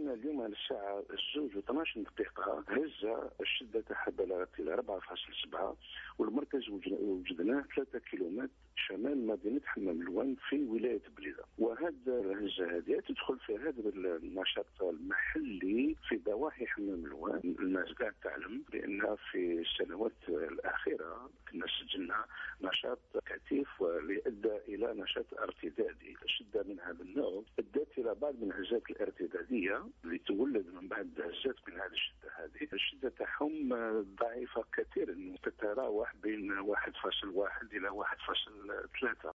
أن اليوم على الساعة 2:12 هزة الشدة تاعها بلغت إلى 4.7، والمركز وجدناه 3 كيلومتر شمال مدينة حمام الوان في ولاية بليدة. وهذه الهزة هذه تدخل في هذا النشاط المحلي في ضواحي حمام الوان. الناس قاعد تعلم بأن في السنوات الأخيرة كنا سجلنا نشاط كثيف واللي أدى إلى نشاط ارتدادي. الشدة من هذا النوع أدت إلى بعض من الهزات الارتدادية اللي تولد من بعد هزات من هذه الشدة. هذه الشدة تاعهم ضعيفة كثيرا، تتراوح بين 1.1 إلى 1.3.